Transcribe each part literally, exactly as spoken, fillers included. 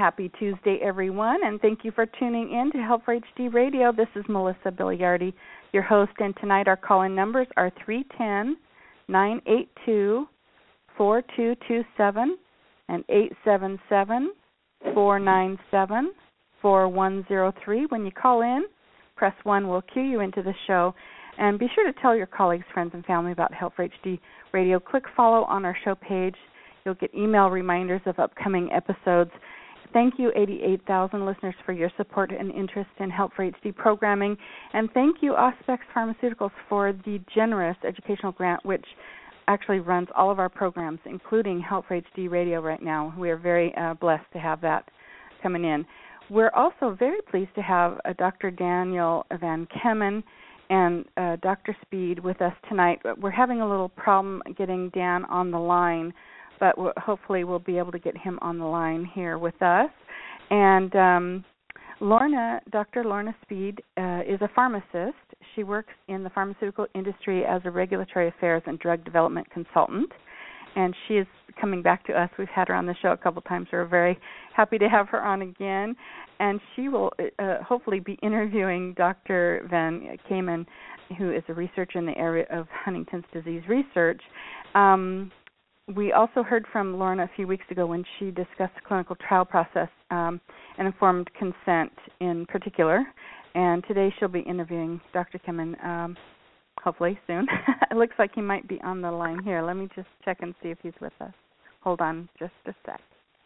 happy Tuesday, everyone, and thank you for tuning in to Help for H D Radio. This is Melissa Biliardi, your host, and tonight our call-in numbers are three one zero, nine eight two, four two two seven and eight seven seven, four nine seven, four one zero three. When you call in, press one. We'll cue you into the show. And be sure to tell your colleagues, friends, and family about Help for H D Radio. Click follow on our show page. You'll get email reminders of upcoming episodes. Thank you, eighty-eight thousand listeners, for your support and interest in Help for H D programming. And thank you, Auspex Pharmaceuticals, for the generous educational grant, which actually runs all of our programs, including Help for H D Radio right now. We are very uh, blessed to have that coming in. We're also very pleased to have uh, Doctor Daniel Van Kemen and uh, Doctor Speed with us tonight. We're having a little problem getting Dan on the line, but we'll, hopefully we'll be able to get him on the line here with us. And um, Lorna, Doctor Lorna Speed uh, is a pharmacist. She works in the pharmaceutical industry as a regulatory affairs and drug development consultant, and she is coming back to us. We've had her on the show a couple times. We're very happy to have her on again, and she will uh, hopefully be interviewing Doctor Van Kemen, who is a researcher in the area of Huntington's disease research. Um, We also heard from Lorna a few weeks ago when she discussed the clinical trial process um, and informed consent in particular. And today she'll be interviewing Doctor Kemen, um, hopefully soon. It looks like he might be on the line here. Let me just check and see if he's with us. Hold on just a sec.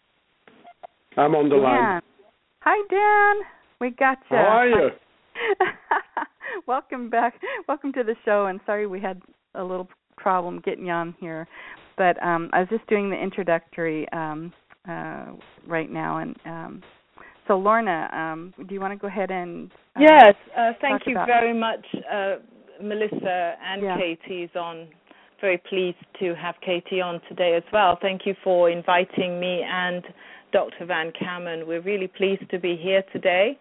I'm on the Dan. line. Hi, Dan. We got you. How are you? Welcome back. Welcome to the show, and sorry we had a little problem getting you on here. But um, I was just doing the introductory um, uh, right now. and um, So, Lorna, um, do you want to go ahead and uh, Yes, uh, thank you about... very much, uh, Melissa and yeah. Katie's on. Very pleased to have Katie on today as well. Thank you for inviting me and Doctor Van Kemen. We're really pleased to be here today.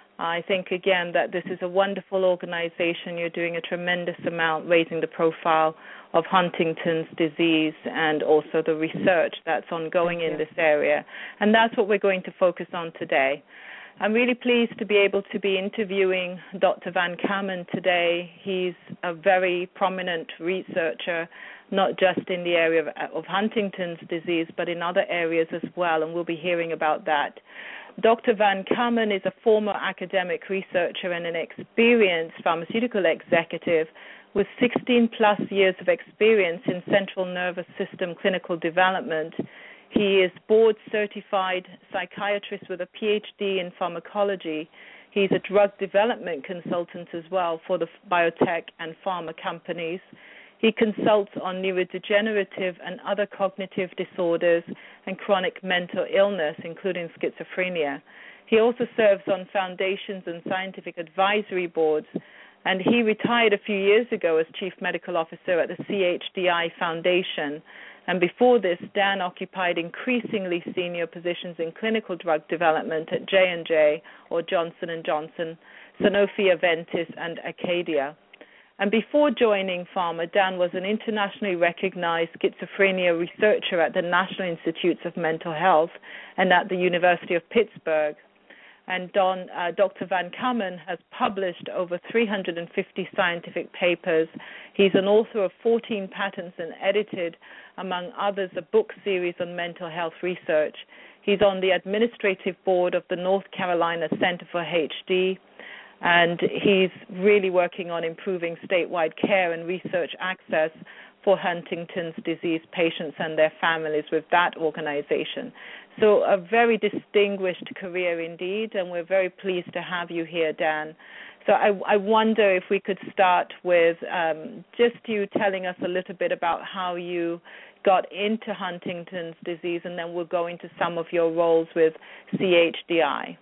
I think, again, that this is a wonderful organization. You're doing a tremendous amount raising the profile of Huntington's disease and also the research that's ongoing in this area. And that's what we're going to focus on today. I'm really pleased to be able to be interviewing Doctor Van Kemen today. He's a very prominent researcher, not just in the area of, of Huntington's disease, but in other areas as well, and we'll be hearing about that. Doctor Van Kemen is a former academic researcher and an experienced pharmaceutical executive with sixteen plus years of experience in central nervous system clinical development. He is board-certified psychiatrist with a P H D in pharmacology. He's a drug development consultant as well for the biotech and pharma companies. He consults on neurodegenerative and other cognitive disorders and chronic mental illness, including schizophrenia. He also serves on foundations and scientific advisory boards, and he retired a few years ago as Chief Medical Officer at the C H D I Foundation. And before this, Dan occupied increasingly senior positions in clinical drug development at J and J or Johnson and Johnson, Sanofi Aventis, and Acadia. And before joining pharma, Dan was an internationally recognized schizophrenia researcher at the National Institutes of Mental Health and at the University of Pittsburgh. And Don, uh, Doctor Van Kemen has published over three hundred fifty scientific papers. He's an author of fourteen patents and edited, among others, a book series on mental health research. He's on the administrative board of the North Carolina Center for H D, and he's really working on improving statewide care and research access for Huntington's disease patients and their families with that organization. So a very distinguished career indeed, and we're very pleased to have you here, Dan. So I, I wonder if we could start with um, just you telling us a little bit about how you got into Huntington's disease, and then we'll go into some of your roles with C H D I.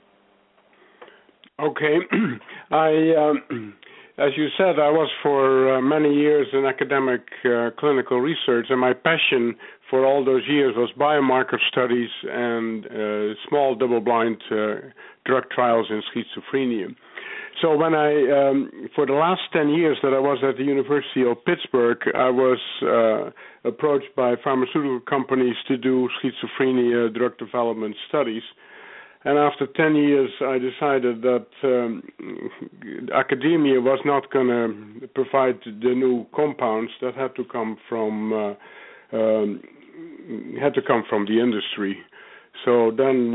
Okay. I, um, as you said, I was for uh, many years in academic uh, clinical research, and my passion for all those years was biomarker studies and uh, small double-blind uh, drug trials in schizophrenia. So when I, um, for the last ten years that I was at the University of Pittsburgh, I was uh, approached by pharmaceutical companies to do schizophrenia drug development studies. And after ten years, I decided that um, academia was not going to provide the new compounds. That had to come from uh, um, had to come from the industry. So then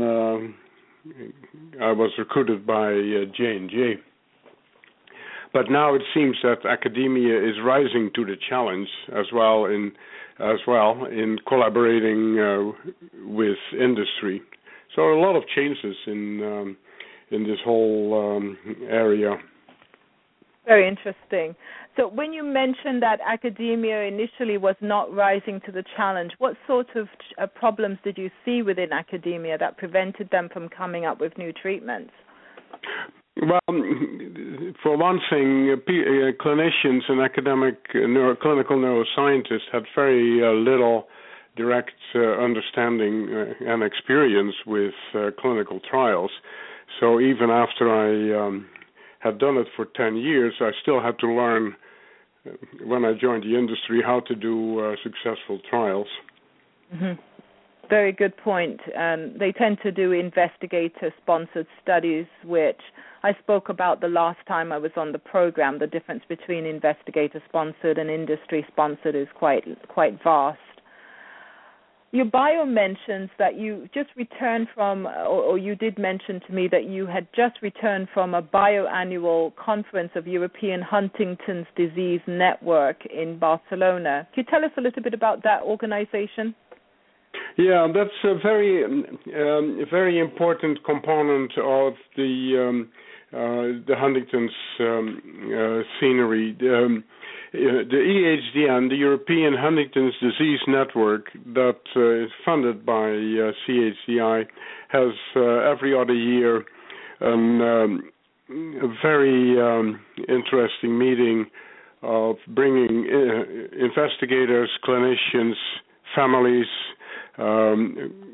uh, I was recruited by uh, J and J. But now it seems that academia is rising to the challenge as well in as well in collaborating uh, with industry. So a lot of changes in um, in this whole um, area. Very interesting. So when you mentioned that academia initially was not rising to the challenge, what sort of uh, problems did you see within academia that prevented them from coming up with new treatments? Well, for one thing, uh, P- uh, clinicians and academic uh, neuro- clinical neuroscientists had very uh, little direct uh, understanding uh, and experience with uh, clinical trials. So even after I um, had done it for ten years, I still had to learn, uh, when I joined the industry, how to do uh, successful trials. Mm-hmm. Very good point. Um, they tend to do investigator-sponsored studies, which I spoke about the last time I was on the program. The difference between investigator-sponsored and industry-sponsored is quite quite vast. Your bio mentions that you just returned from, or, or you did mention to me that you had just returned from a bioannual conference of European Huntington's Disease Network in Barcelona. Could you tell us a little bit about that organization? Yeah, that's a very, um, very important component of the um, uh, the Huntington's um, uh, scenery. Um, uh, the E H D N, the European Huntington's Disease Network, that uh, is funded by uh, C H D I, has uh, every other year um, um, a very um, interesting meeting of bringing uh, investigators, clinicians, families, Um,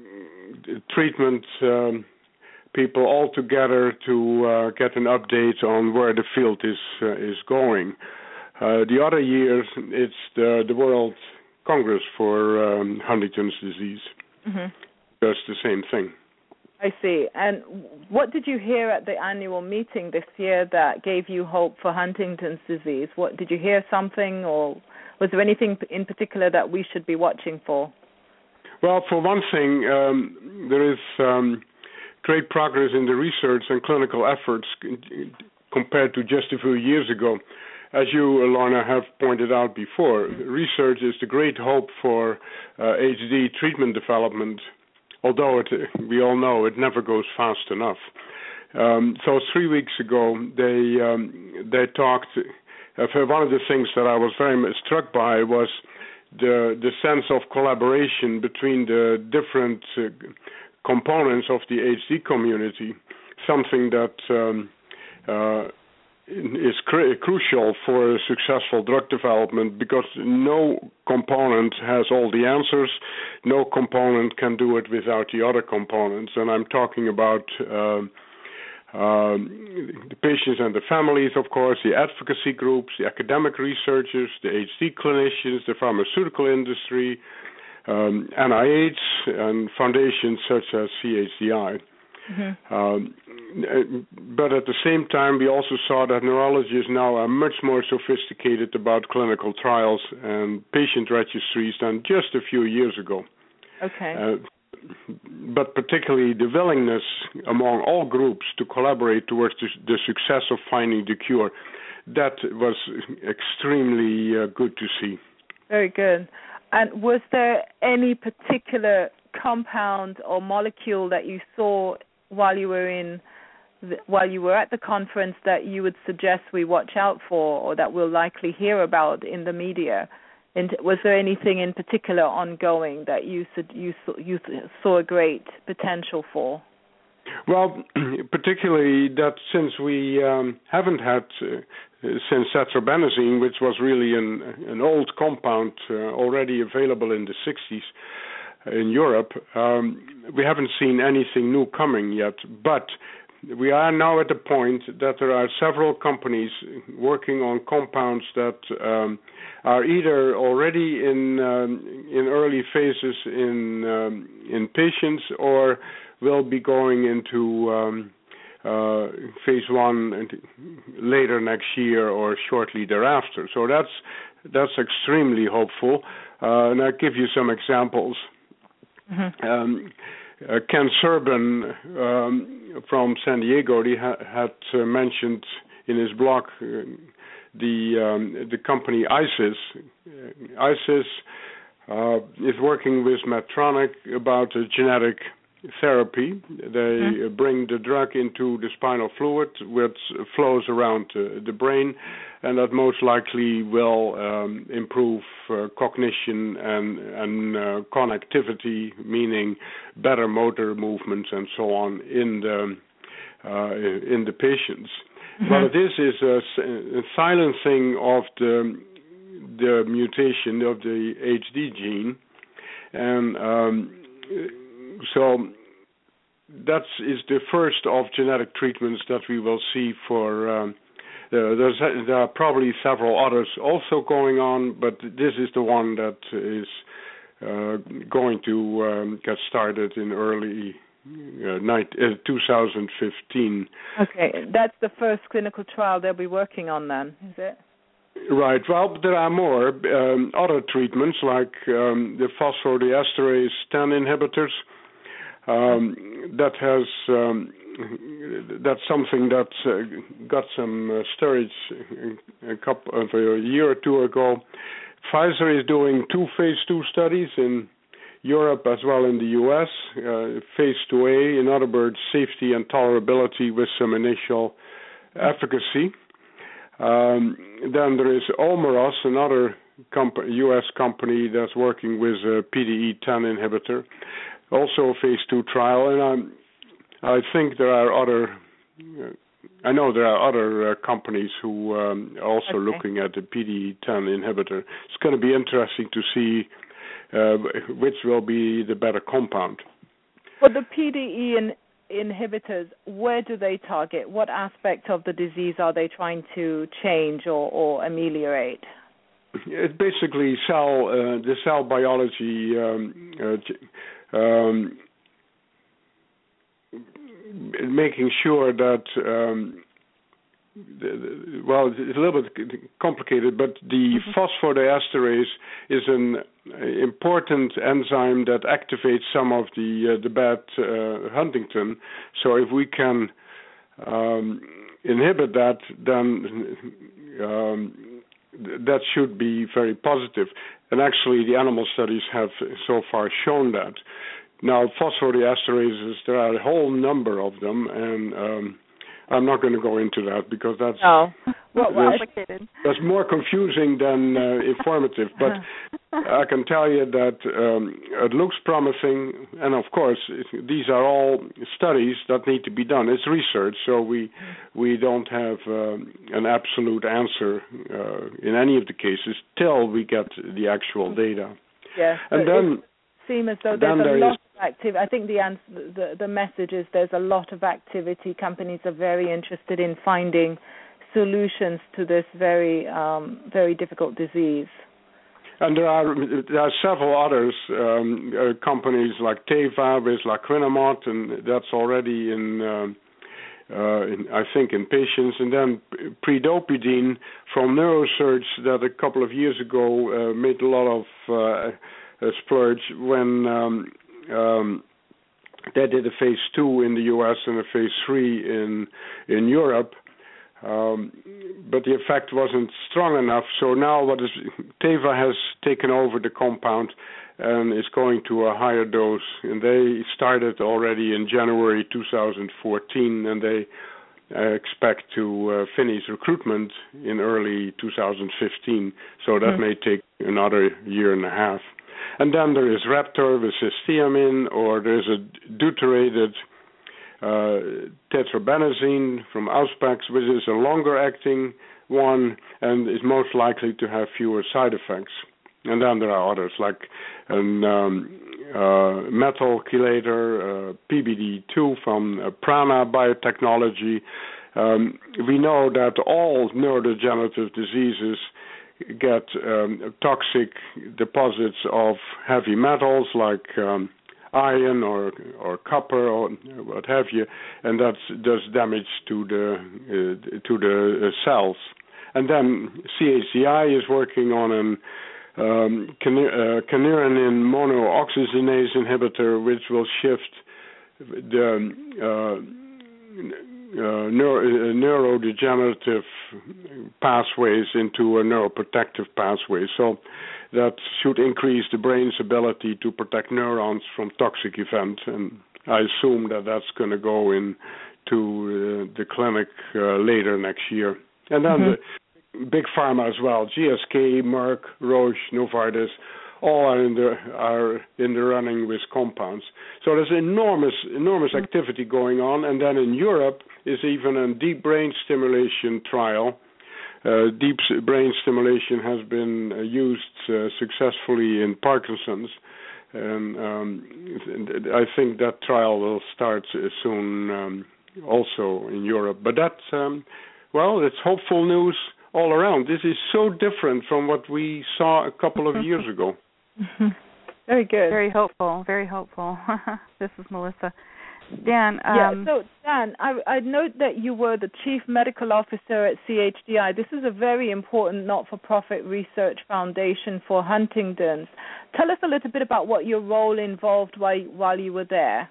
treatment um, people all together to uh, get an update on where the field is uh, is going. Uh, the other years, it's the, the World Congress for um, Huntington's disease. Mm-hmm. That's the same thing. I see. And what did you hear at the annual meeting this year that gave you hope for Huntington's disease? What did you hear something, or was there anything in particular that we should be watching for? Well, for one thing, um, there is um, great progress in the research and clinical efforts compared to just a few years ago. As you, Lorna, have pointed out before, research is the great hope for uh, H D treatment development, although it, we all know it never goes fast enough. Um, so three weeks ago, they um, they talked. Uh, one of the things that I was very much struck by was the the sense of collaboration between the different uh, components of the H D community, something that um, uh, is cr- crucial for successful drug development, because no component has all the answers. No component can do it without the other components. And I'm talking about uh, Um, the patients and the families, of course, the advocacy groups, the academic researchers, the H D clinicians, the pharmaceutical industry, um, N I H, and foundations such as C H D I. Mm-hmm. Um, but at the same time, we also saw that neurologists now are much more sophisticated about clinical trials and patient registries than just a few years ago. Okay. Uh, but particularly the willingness among all groups to collaborate towards the, the success of finding the cure, that was extremely uh, good to see. Very good. And was there any particular compound or molecule that you saw while you were in, the, while you were at the conference that you would suggest we watch out for, or that we'll likely hear about in the media? And was there anything in particular ongoing that you you you saw a great potential for? Well, particularly that since we um, haven't had uh, since tetrabenazine, which was really an an old compound uh, already available in the sixties in Europe, um, we haven't seen anything new coming yet. But we are now at the point that there are several companies working on compounds that um, are either already in um, in early phases in um, in patients, or will be going into um, uh, phase one later next year or shortly thereafter. So that's that's extremely hopeful. Uh, and I'll give you some examples. Mm-hmm. Um, uh, Ken Serban um, from San Diego, he ha- had uh, mentioned in his blog uh, the um, the company ISIS. Uh, ISIS uh, is working with Medtronic about a genetic therapy. They mm-hmm. bring the drug into the spinal fluid, which flows around uh, the brain, and that most likely will um, improve uh, cognition and, and uh, connectivity, meaning better motor movements and so on in the uh, in the patients. Mm-hmm. But this is a, a silencing of the the mutation of the H D gene, and um, so that is the first of genetic treatments that we will see for. Um, uh, there's, there are probably several others also going on, but this is the one that is uh, going to um, get started in early uh, night, uh, two thousand fifteen. Okay, that's the first clinical trial they'll be working on then, is it? Right. Well, there are more um, other treatments like um, the phosphodiesterase ten inhibitors. Um, that has um, that's something that uh, got some uh, stirrage a couple of a year or two ago. Pfizer is doing two phase two studies in Europe as well in the U S. Uh, phase two A, in other words, safety and tolerability with some initial efficacy. Um, then there is Omeros, another comp- U S company that's working with a P D E ten inhibitor, also a phase two trial. And I'm, I think there are other, uh, I know there are other uh, companies who um, are also okay. looking at the P D E ten inhibitor. It's going to be interesting to see uh, which will be the better compound. For the P D E in inhibitors, where do they target? What aspect of the disease are they trying to change or, or ameliorate? It's basically cell, uh, the cell biology, um, uh, um, making sure that, um, the, the, well, it's a little bit complicated, but the mm-hmm. phosphodiesterase is an important enzyme that activates some of the uh, the bad uh, Huntington. So if we can um, inhibit that, then um, that should be very positive. And actually, the animal studies have so far shown that. Now, phosphodiesterases, there are a whole number of them, and um, I'm not going to go into that because that's no. well, that's, that's more confusing than uh, informative. But I can tell you that um, it looks promising, and of course, these are all studies that need to be done. It's research, so we we don't have um, an absolute answer uh, in any of the cases till we get the actual data. Yes, and then it seems as though there's a there lot is, of activity. I think the, answer, the the message is there's a lot of activity. Companies are very interested in finding solutions to this very um, very difficult disease. And there are there are several others, um, uh, companies like Teva with lacrinomod, and that's already in, um, uh, in, I think, in patients. And then predopidine from Neurosurge that a couple of years ago uh, made a lot of uh, a splurge when um, um, they did a phase two in the U S and a phase three in in Europe. Um, but the effect wasn't strong enough. So now what is Teva has taken over the compound and is going to a higher dose. And they started already in January two thousand fourteen, and they uh, expect to uh, finish recruitment in early two thousand fifteen. So that mm-hmm. may take another year and a half. And then there is Raptor with cysteamine, or there's a deuterated Uh, tetrabenazine from Auspex, which is a longer-acting one and is most likely to have fewer side effects. And then there are others like an um, uh, metal chelator, uh, P B D two from uh, Prana Biotechnology. Um, we know that all neurodegenerative diseases get um, toxic deposits of heavy metals like um, iron or or copper or what have you, and that does damage to the uh, to the uh, cells. And then C H D I is working on an um, kynurenine monooxygenase inhibitor, which will shift the uh, uh, neuro, uh, neurodegenerative pathways into a neuroprotective pathway. So that should increase the brain's ability to protect neurons from toxic events. And I assume that that's going to go into uh, the clinic uh, later next year. And then mm-hmm. the big pharma as well, G S K, Merck, Roche, Novartis, all are in the are in the running with compounds. So there's enormous enormous activity going on. And then in Europe is even a deep brain stimulation trial. Uh, deep brain stimulation has been uh, used uh, successfully in Parkinson's, and um, I think that trial will start soon um, also in Europe. But that's um, well, it's hopeful news all around. This is so different from what we saw a couple of years ago. Very good. Very hopeful. Very hopeful. This is Melissa. Dan. Um, yeah. So Dan, I, I note that you were the chief medical officer at C H D I. This is a very important not-for-profit research foundation for Huntington's. Tell us a little bit about what your role involved while while you were there.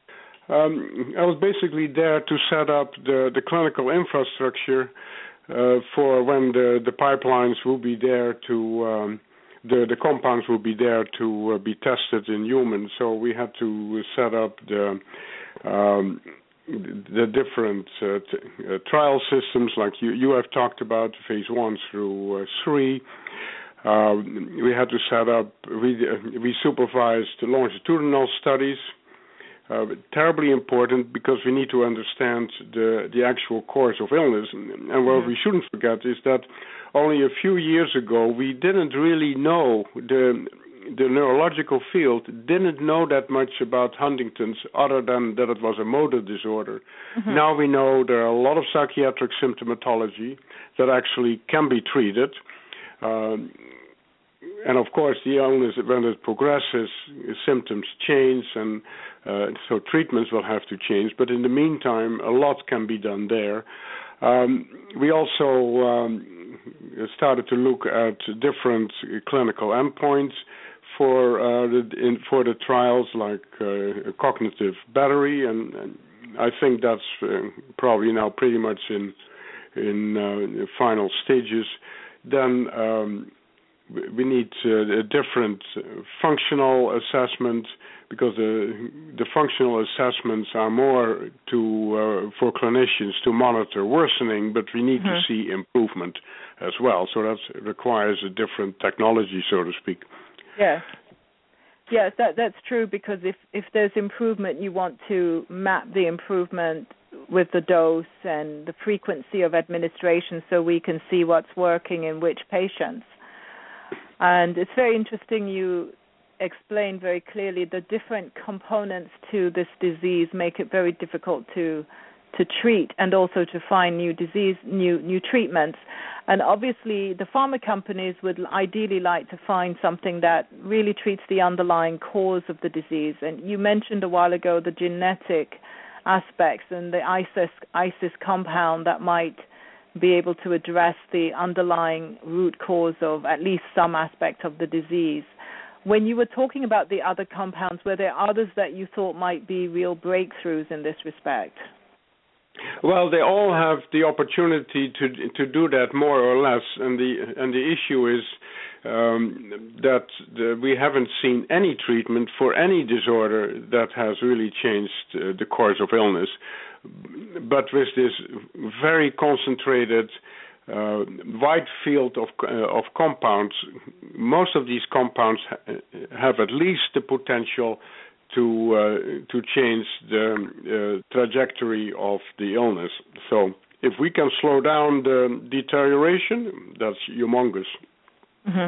Um, I was basically there to set up the, the clinical infrastructure uh, for when the, the pipelines will be there to, um, the, the compounds will be there to uh, be tested in humans. So we had to set up the, um, the different uh, t- uh, trial systems like you, you have talked about, phase one through uh, three. Uh, we had to set up, we, uh, we supervised longitudinal studies. Uh, terribly important because we need to understand the the actual course of illness. And what we shouldn't forget is that only a few years ago we didn't really know, the the neurological field didn't know that much about Huntington's other than that it was a motor disorder. Mm-hmm. Now we know there are a lot of psychiatric symptomatology that actually can be treated. Um, And, of course, the illness, when it progresses, symptoms change, and uh, so treatments will have to change. But in the meantime, a lot can be done there. Um, we also um, started to look at different clinical endpoints for uh, the in, for the trials, like uh, cognitive battery, and, and I think that's uh, probably now pretty much in in uh, the final stages. Then um, we need uh, a different functional assessment because the the functional assessments are more to uh, for clinicians to monitor worsening, but we need mm-hmm. to see improvement as well. So that requires a different technology, so to speak. Yes. Yes, that that's true, because if, if there's improvement, you want to map the improvement with the dose and the frequency of administration so we can see what's working in which patients. And it's very interesting you explained very clearly the different components to this disease make it very difficult to to treat and also to find new disease, new new treatments. And obviously the pharma companies would ideally like to find something that really treats the underlying cause of the disease. And you mentioned a while ago the genetic aspects and the ISIS, ISIS compound that might be able to address the underlying root cause of at least some aspect of the disease. When you were talking about the other compounds, were there others that you thought might be real breakthroughs in this respect? Well, they all have the opportunity to to do that more or less, and the and the issue is um, that the, we haven't seen any treatment for any disorder that has really changed uh, the course of illness. But with this very concentrated, uh, wide field of uh, of compounds, most of these compounds ha- have at least the potential to uh, to change the uh, trajectory of the illness. So if we can slow down the deterioration, that's humongous. Mm-hmm.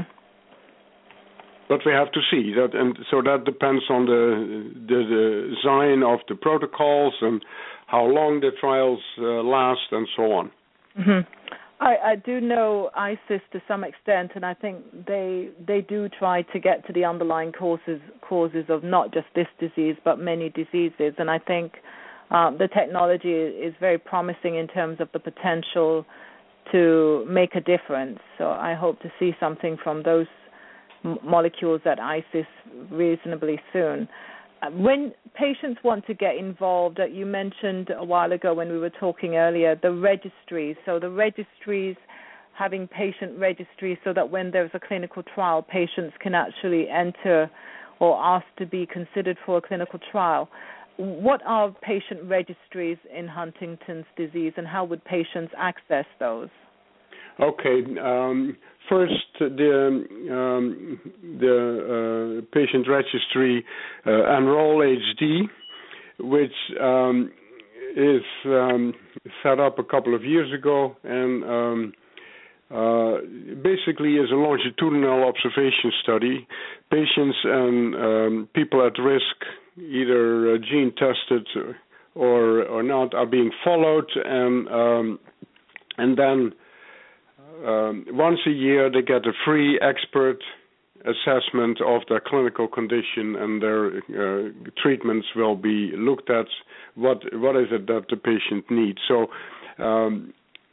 But we have to see that, and so that depends on the, the, the design of the protocols and how long the trials uh, last, and so on. Mm-hmm. I, I do know ISIS to some extent, and I think they they do try to get to the underlying causes causes of not just this disease but many diseases. And I think um, the technology is very promising in terms of the potential to make a difference. So I hope to see something from those m- molecules at ISIS reasonably soon. When patients want to get involved, you mentioned a while ago when we were talking earlier, the registries. So the registries, having patient registries so that when there's a clinical trial, patients can actually enter or ask to be considered for a clinical trial. What are patient registries in Huntington's disease, and how would patients access those? Okay. Um, first, the um, the uh, patient registry uh, Enroll H D, which um, is um, set up a couple of years ago, and um, uh, basically is a longitudinal observation study. Patients and um, people at risk, either uh, gene tested or or not, are being followed, and um, and then. Um, once a year, they get a free expert assessment of their clinical condition, and their uh, treatments will be looked at. What what is it that the patient needs? So um,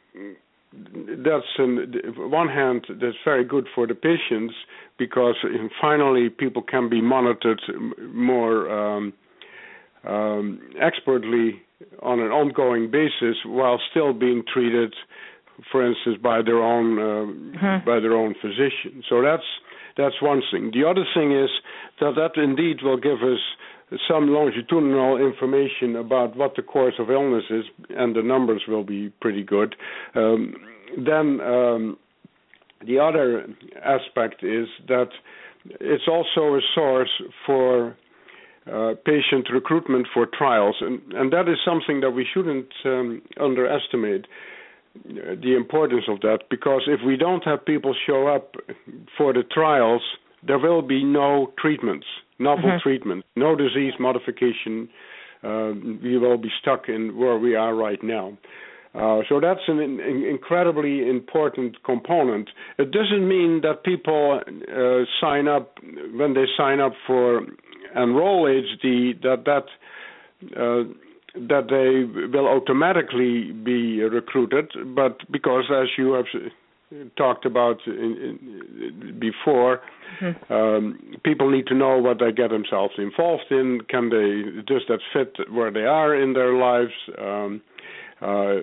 that's on one hand, that's very good for the patients because finally people can be monitored more um, um, expertly on an ongoing basis while still being treated, for instance, by their own uh, mm-hmm. by their own physician. So that's that's one thing. The other thing is that that indeed will give us some longitudinal information about what the course of illness is, and the numbers will be pretty good. Um, then um, the other aspect is that it's also a source for uh, patient recruitment for trials, and, and that is something that we shouldn't um, underestimate. The importance of that, because if we don't have people show up for the trials, there will be no treatments, novel mm-hmm. treatments, no disease modification. Uh, we will be stuck in where we are right now. Uh, so that's an in, incredibly important component. It doesn't mean that people uh, sign up, when they sign up for Enroll H D, that that uh, that they will automatically be recruited, but because, as you have talked about in, in, before, mm-hmm. um, people need to know what they get themselves involved in. Can they, does that fit where they are in their lives? Um, uh,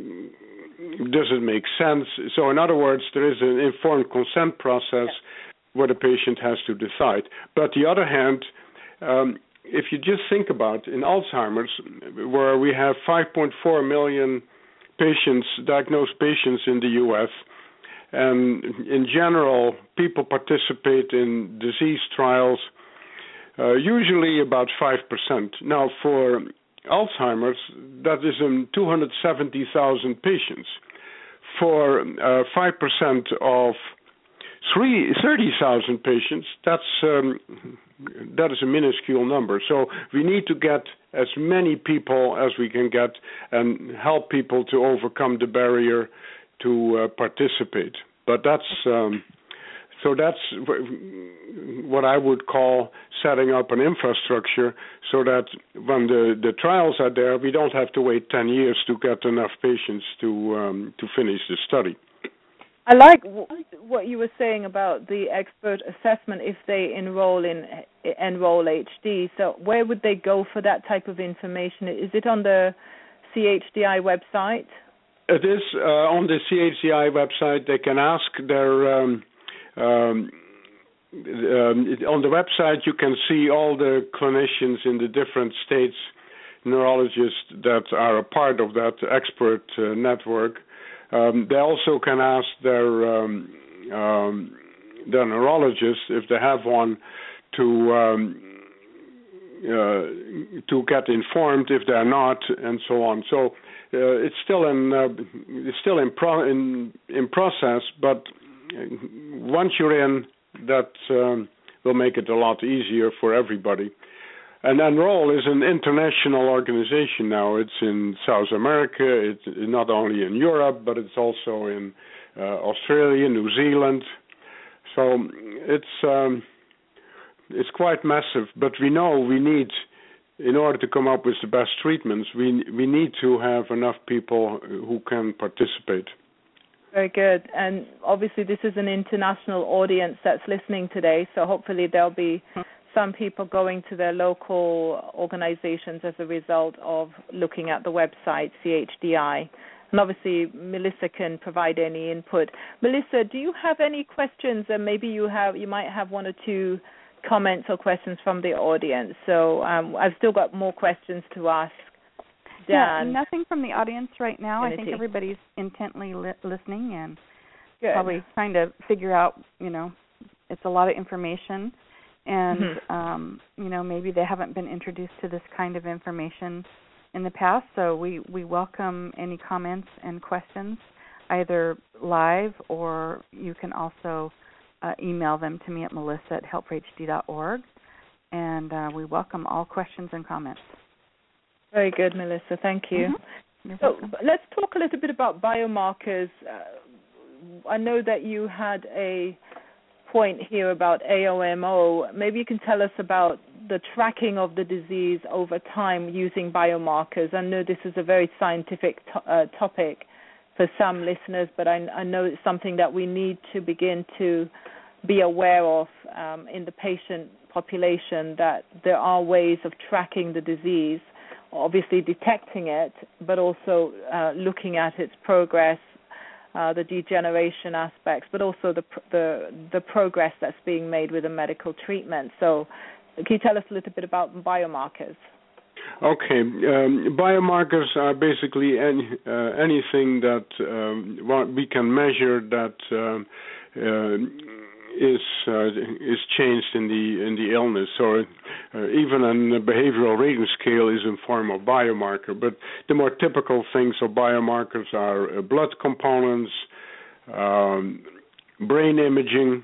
does it make sense? So, in other words, there is an informed consent process yeah. where the patient has to decide. But the other hand, um, if you just think about in Alzheimer's, where we have five point four million patients, diagnosed patients in the U S, and in general, people participate in disease trials, uh, usually about five percent. Now, for Alzheimer's, that is in two hundred seventy thousand patients. For uh, five percent of thirty thousand patients, that's um, that is a minuscule number. So we need to get as many people as we can get and help people to overcome the barrier to uh, participate. But that's um, so that's what I would call setting up an infrastructure so that when the, the trials are there, we don't have to wait ten years to get enough patients to um, to finish the study. I like w- what you were saying about the expert assessment if they enroll in Enroll H D. So where would they go for that type of information? Is it on the C H D I website? It is uh, on the C H D I website. They can ask their... Um, um, um, on the website, you can see all the clinicians in the different states, neurologists that are a part of that expert uh, network. Um, they also can ask their um, um, their neurologist, if they have one, to um, uh, to get informed if they're not, and so on. So uh, it's still in uh, it's still in, pro- in in process, but once you're in, that um, will make it a lot easier for everybody. and NROL is an international organization now. It's in South America. It's not only in Europe, but it's also in uh, Australia, New Zealand. So it's um, it's quite massive. But we know we need, in order to come up with the best treatments, we we need to have enough people who can participate. Very good. And obviously this is an international audience that's listening today, so hopefully there'll be some people going to their local organizations as a result of looking at the website, C H D I. And obviously Melissa can provide any input. Melissa, do you have any questions? And maybe you have, you might have one or two comments or questions from the audience. So um, I've still got more questions to ask. Dan. Yeah, nothing from the audience right now. Unity. I think everybody's intently li- listening and Good. probably trying to figure out, you know, it's a lot of information. And, mm-hmm. um, you know, maybe they haven't been introduced to this kind of information in the past. So we, we welcome any comments and questions, either live or you can also uh, email them to me at melissa at help for h d dot org. And uh, we welcome all questions and comments. Very good, Melissa. Thank you. Mm-hmm. So let's talk a little bit about biomarkers. Uh, I know that you had a point here about A O M O. Maybe you can tell us about the tracking of the disease over time using biomarkers. I know this is a very scientific to- uh, topic for some listeners, but I, I know it's something that we need to begin to be aware of um, in the patient population, that there are ways of tracking the disease, obviously detecting it, but also uh, looking at its progress, uh, the degeneration aspects, but also the, the the progress that's being made with the medical treatment. So can you tell us a little bit about biomarkers? Okay. Um, biomarkers are basically any, uh, anything that um, what we can measure that um, uh, is uh, is changed in the in the illness. So uh, even a behavioral rating scale is in form of biomarker. But the more typical things of biomarkers are uh, blood components, um, brain imaging,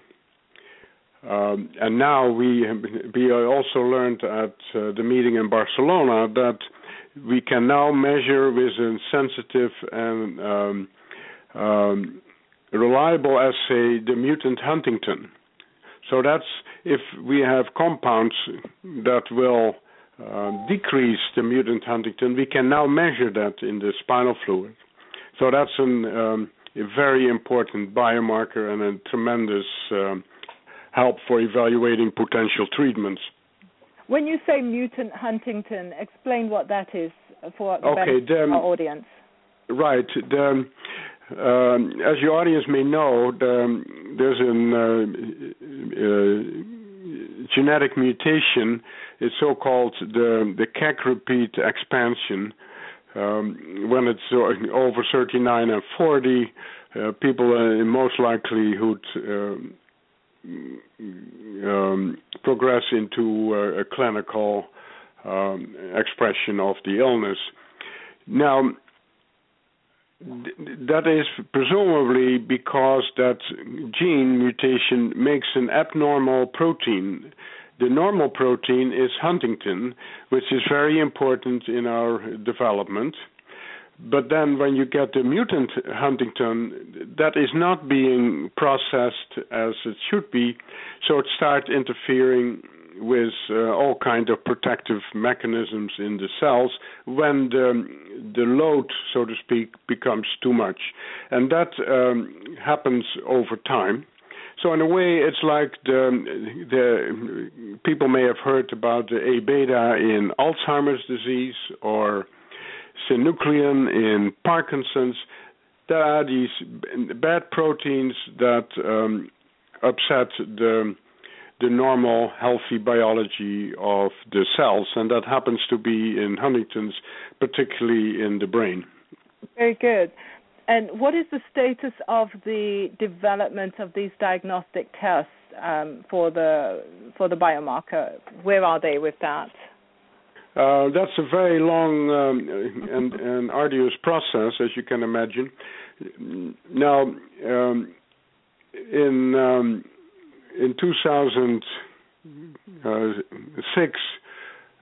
um, and now we we also learned at uh, the meeting in Barcelona that we can now measure with a sensitive and um, um, reliable assay the mutant Huntington. So that's if we have compounds that will uh, decrease the mutant Huntington, we can now measure that in the spinal fluid. So that's an, um, a very important biomarker and a tremendous um, help for evaluating potential treatments. When you say mutant Huntington, explain what that is for the okay, benefit the, of our audience. Right. The, Um, as your audience may know, the, there's a uh, uh, genetic mutation. It's so-called the the C A C repeat expansion. Um, when it's over thirty-nine and forty, uh, people uh, in most likelihood uh, um, progress into uh, a clinical um, expression of the illness. Now, that is presumably because that gene mutation makes an abnormal protein. The normal protein is Huntingtin, which is very important in our development. But then when you get the mutant Huntingtin, that is not being processed as it should be, so it starts interfering with uh, all kinds of protective mechanisms in the cells when the, the load, so to speak, becomes too much. And that um, happens over time. So in a way, it's like the, the people may have heard about the A beta in Alzheimer's disease or synuclein in Parkinson's. There are these bad proteins that um, upset the the normal, healthy biology of the cells, and that happens to be in Huntington's, particularly in the brain. Very good. And what is the status of the development of these diagnostic tests um, for the for the biomarker? Where are they with that? Uh, that's a very long um, and, and arduous process, as you can imagine. Now, um, in um, In two thousand six,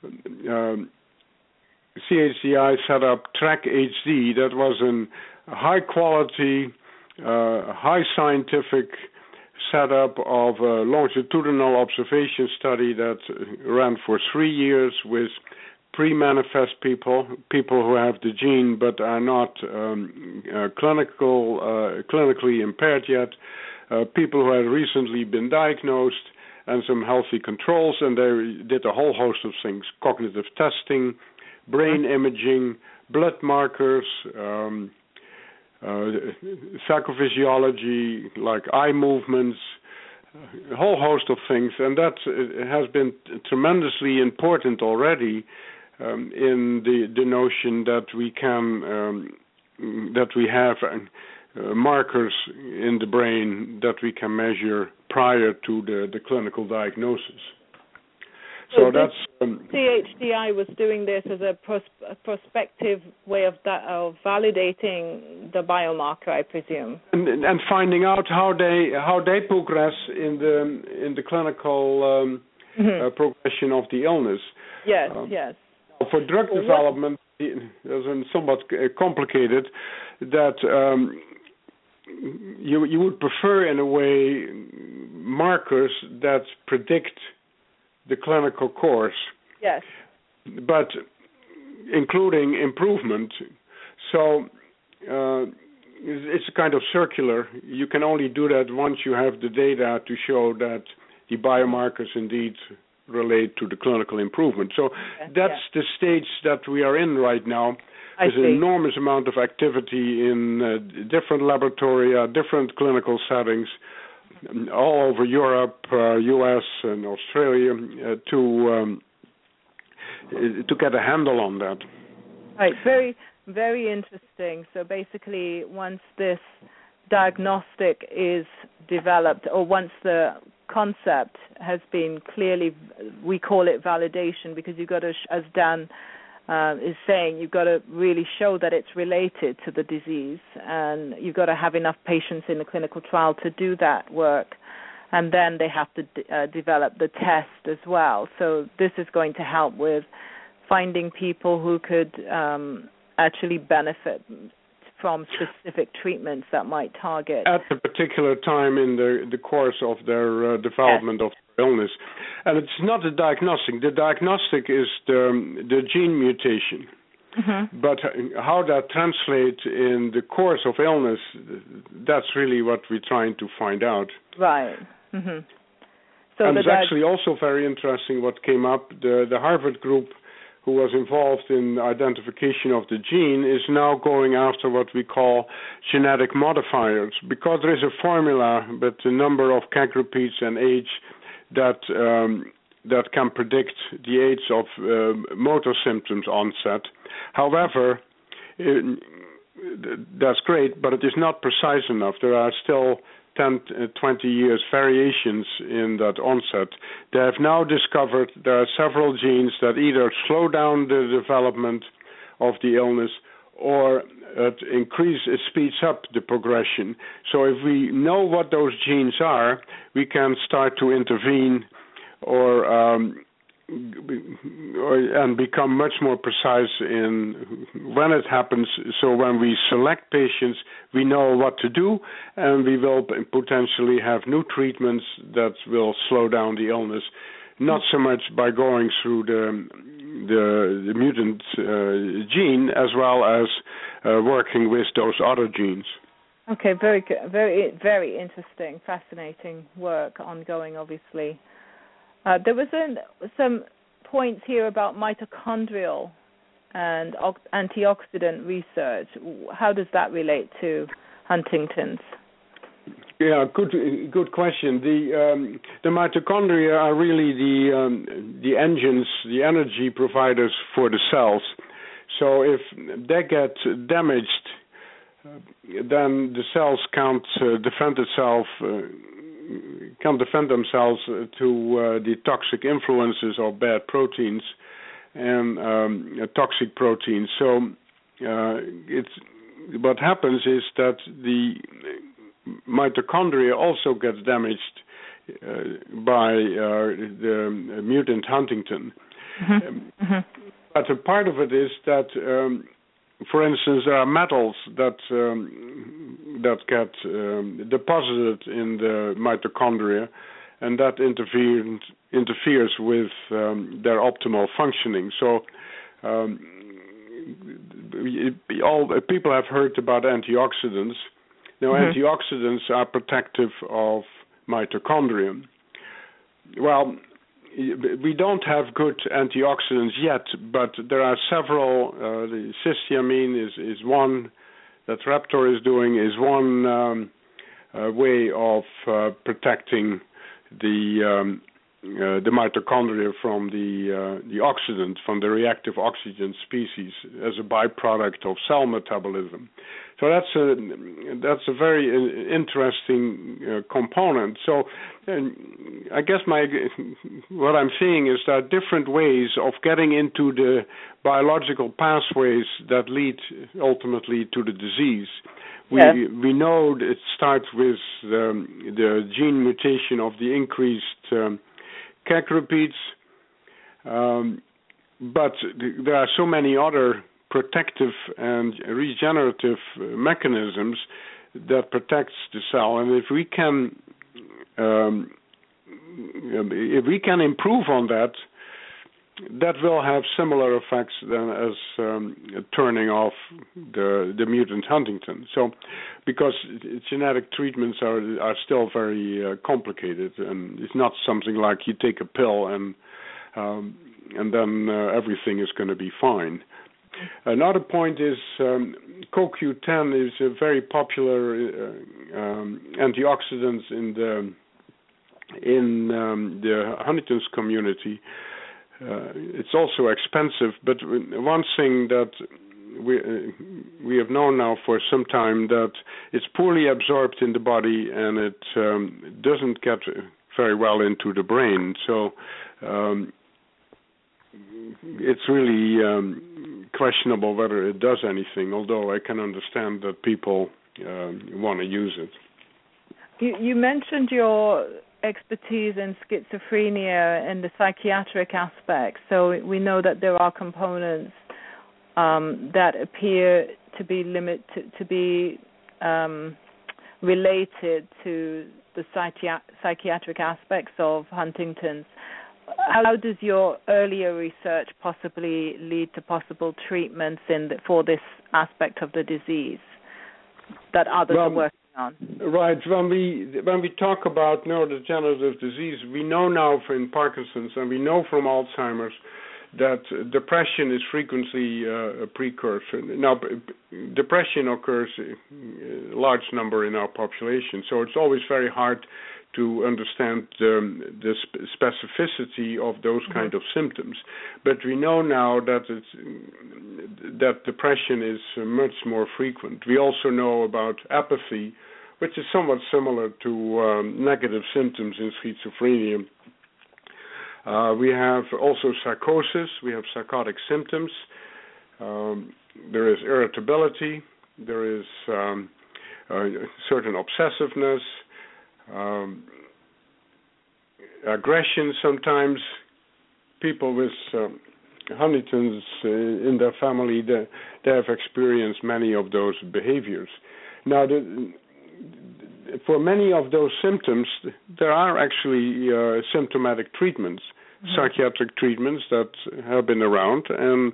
um, C H D I set up Track H D. That was a high quality, uh, high scientific setup of a longitudinal observation study that ran for three years with pre-manifest people, people who have the gene but are not um, uh, clinical, uh, clinically impaired yet, uh, people who had recently been diagnosed, and some healthy controls, and they did a whole host of things: cognitive testing, brain imaging, blood markers, um, uh, psychophysiology like eye movements, a whole host of things, and that has been tremendously important already um, in the, the notion that we can, um, that we have uh, markers in the brain that we can measure prior to the, the clinical diagnosis. So, so that's um, C H D I was doing this as a, pros- a prospective way of, da- of validating the biomarker, I presume, and, and finding out how they how they progress in the in the clinical um, mm-hmm. uh, progression of the illness. Yes, um, yes. For drug well, development, it's somewhat complicated. That um, you you would prefer, in a way, markers that predict the clinical course. Yes. But including improvement. So uh, it's a kind of circular. You can only do that once you have the data to show that the biomarkers indeed relate to the clinical improvement. So okay. that's yeah. the stage that we are in right now. I There's see. an enormous amount of activity in uh, different laboratory, uh, different clinical settings, all over Europe, uh, U S, and Australia uh, to um, to get a handle on that. Right, very, very interesting. So basically, once this diagnostic is developed, or once the concept has been clearly, we call it validation, because you've got to, as Dan uh, is saying, you've got to really show that it's related to the disease, and you've got to have enough patients in the clinical trial to do that work, and then they have to d- uh, develop the test as well. So this is going to help with finding people who could um, actually benefit from specific treatments that might target. At a particular time in the, the course of their uh, development yes. of their illness. And it's not a diagnostic. The diagnostic is the, the gene mutation. Mm-hmm. But how that translates in the course of illness, that's really what we're trying to find out. Right. Mm-hmm. So and it's di- actually also very interesting what came up. The, the Harvard group who was involved in identification of the gene is now going after what we call genetic modifiers, because there is a formula, but the number of C A G repeats and age that um, that can predict the age of uh, motor symptoms onset. However, it, that's great, but it is not precise enough. There are still ten, twenty years variations in that onset. They have now discovered there are several genes that either slow down the development of the illness or it increase, it speeds up the progression. So if we know what those genes are, we can start to intervene or um, and become much more precise in when it happens. So when we select patients, we know what to do, and we will potentially have new treatments that will slow down the illness, not so much by going through the the, the mutant uh, gene, as well as uh, working with those other genes. Okay, very good, very very interesting, fascinating work ongoing, obviously. Uh, there was an, some points here about mitochondrial and o- antioxidant research. How does that relate to Huntington's? Yeah, good good question. The um, the mitochondria are really the um, the engines, the energy providers for the cells. So if they get damaged, uh, then the cells can't uh, defend itself. Uh, can defend themselves to uh, the toxic influences of bad proteins and um, toxic proteins. So uh, it's what happens is that the mitochondria also gets damaged uh, by uh, the mutant Huntington. Mm-hmm. Um, mm-hmm. but a part of it is that, um, for instance, there are metals that um, that get um, deposited in the mitochondria, and that interferes interferes with um, their optimal functioning. So, um, all people have heard about antioxidants. Now, mm-hmm. antioxidants are protective of mitochondria. Well, we don't have good antioxidants yet, but there are several. Uh, the cysteamine is, is one that Raptor is doing, is one um, uh, way of uh, protecting the um, uh, the mitochondria from the uh, the oxidant, from the reactive oxygen species as a byproduct of cell metabolism. So that's a that's a very interesting uh, component. So uh, I guess my what I'm seeing is there are different ways of getting into the biological pathways that lead ultimately to the disease. We yeah. we know it starts with um, the gene mutation of the increased um, C A C repeats, um, but th- there are so many other protective and regenerative mechanisms that protects the cell, and if we can um, if we can improve on that, that will have similar effects than as um, turning off the the mutant Huntington. So, because genetic treatments are are still very uh, complicated, and it's not something like you take a pill and um, and then uh, everything is going to be fine. Another point is um, C O Q ten is a very popular uh, um, antioxidant in the in um, the Huntington's community. Uh, it's also expensive, but one thing that we uh, we have known now for some time that it's poorly absorbed in the body and it um, doesn't get very well into the brain. So um, it's really um, questionable whether it does anything, although I can understand that people uh, want to use it. You, you mentioned your expertise in schizophrenia and the psychiatric aspect. So we know that there are components um, that appear to be limit to, to be um, related to the psychi- psychiatric aspects of Huntington's. How does your earlier research possibly lead to possible treatments in the, for this aspect of the disease that others well, are working on? Right. When we when we talk about neurodegenerative disease, we know now in Parkinson's and we know from Alzheimer's that depression is frequently uh, a precursor. Now, depression occurs in a large number in our population, so it's always very hard to understand um, the sp- specificity of those mm-hmm. kind of symptoms. But we know now that it's, that depression is uh, much more frequent. We also know about apathy, which is somewhat similar to um, negative symptoms in schizophrenia. Uh, we have also psychosis. We have psychotic symptoms. Um, there is irritability. There is um, uh, certain obsessiveness. Um, aggression sometimes. People with um, Huntington's uh, in their family, they, they have experienced many of those behaviors. Now, the, for many of those symptoms, there are actually uh, symptomatic treatments, mm-hmm. psychiatric treatments that have been around. And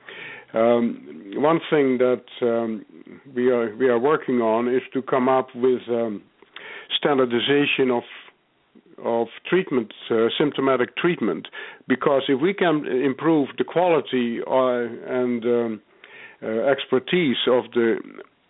um, one thing that um, we are we are working on is to come up with um, standardization of of treatment, uh, symptomatic treatment, because if we can improve the quality uh, and um, uh, expertise of the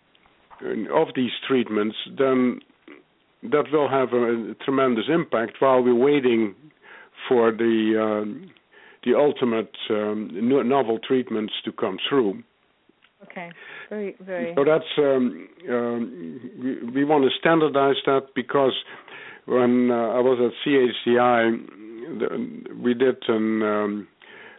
of these treatments, then that will have a, a tremendous impact while we're waiting for the um, the ultimate um, novel treatments to come through. Okay, very, very. So that's um, um, we, we want to standardize that, because when uh, I was at C H D I, we did an um,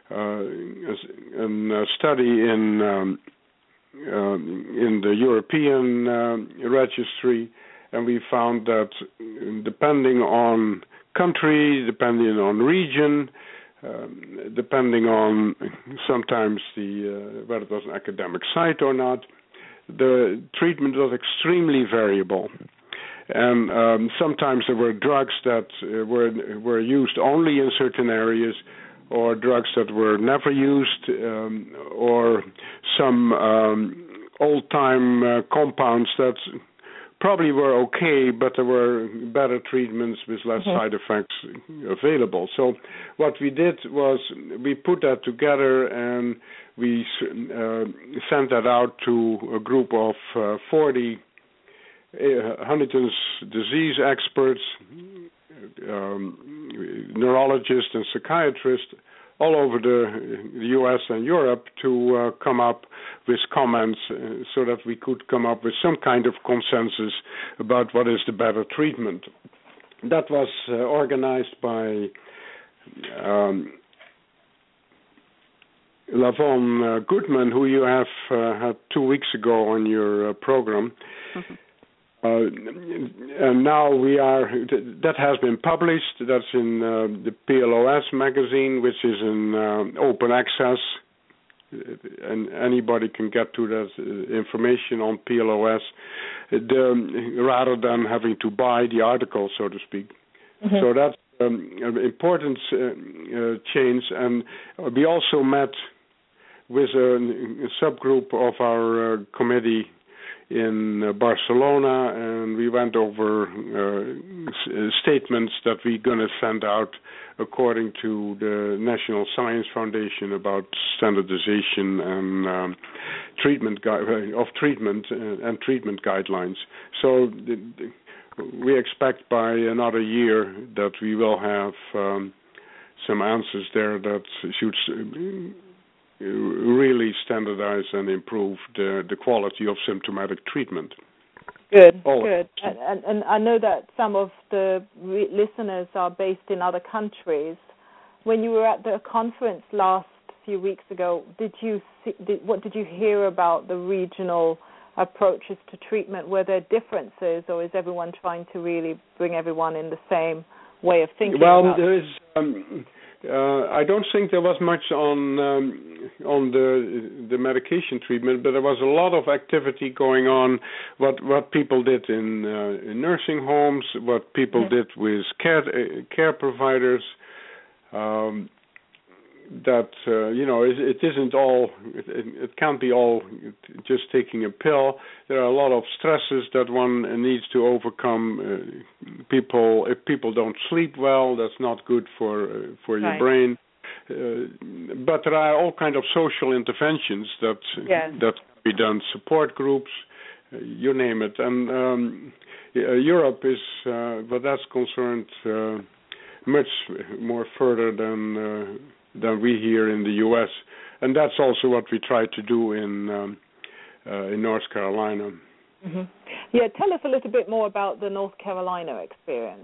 uh, an, a study in um, uh, in the European uh, registry, and we found that depending on country, depending on region, um, depending on sometimes the uh, whether it was an academic site or not, the treatment was extremely variable. And um, sometimes there were drugs that uh, were were used only in certain areas, or drugs that were never used, um, or some um, old-time uh, compounds that probably were okay, but there were better treatments with less mm-hmm. side effects available. So what we did was we put that together and we uh, sent that out to a group of uh, forty uh, Huntington's disease experts, um, neurologists and psychiatrists all over the, the U S and Europe to uh, come up with comments uh, so that we could come up with some kind of consensus about what is the better treatment. That was uh, organized by um, Lavon uh, Goodman, who you have uh, had two weeks ago on your uh, program. Mm-hmm. Uh, and now we are, that has been published, that's in uh, the P L O S magazine, which is in uh, open access, and anybody can get to that uh, information on P L O S, the, rather than having to buy the article, so to speak. Mm-hmm. So that's um, an important uh, uh, change, and we also met with a, a subgroup of our uh, committee in uh, Barcelona, and we went over uh, s- statements that we're going to send out according to the National Science Foundation about standardization and um, treatment gui- of treatment uh, and treatment guidelines. So the, the, we expect by another year that we will have um, some answers there that should Uh, really standardize and improve the, the quality of symptomatic treatment. Good, All good. And, and, and I know that some of the re- listeners are based in other countries. When you were at the conference last few weeks ago, did you see, did, what did you hear about the regional approaches to treatment? Were there differences, or is everyone trying to really bring everyone in the same way of thinking? Well, about there is. Um, Uh, I don't think there was much on um, on the the medication treatment, but there was a lot of activity going on. What what people did in, uh, in nursing homes, what people mm-hmm. did with care uh, care providers. Um, that uh, you know, it, it isn't all. It, it can't be all just taking a pill. There are a lot of stresses that one needs to overcome. Uh, people, if people don't sleep well, that's not good for uh, for your right. brain. Uh, but there are all kind of social interventions that yes. that can be done. Support groups, uh, you name it. And um, uh, Europe is, uh, but that's concerned uh, much more further than. Uh, than we here in the U S, and that's also what we try to do in um, uh, in North Carolina. Mm-hmm. Yeah, tell us a little bit more about the North Carolina experience.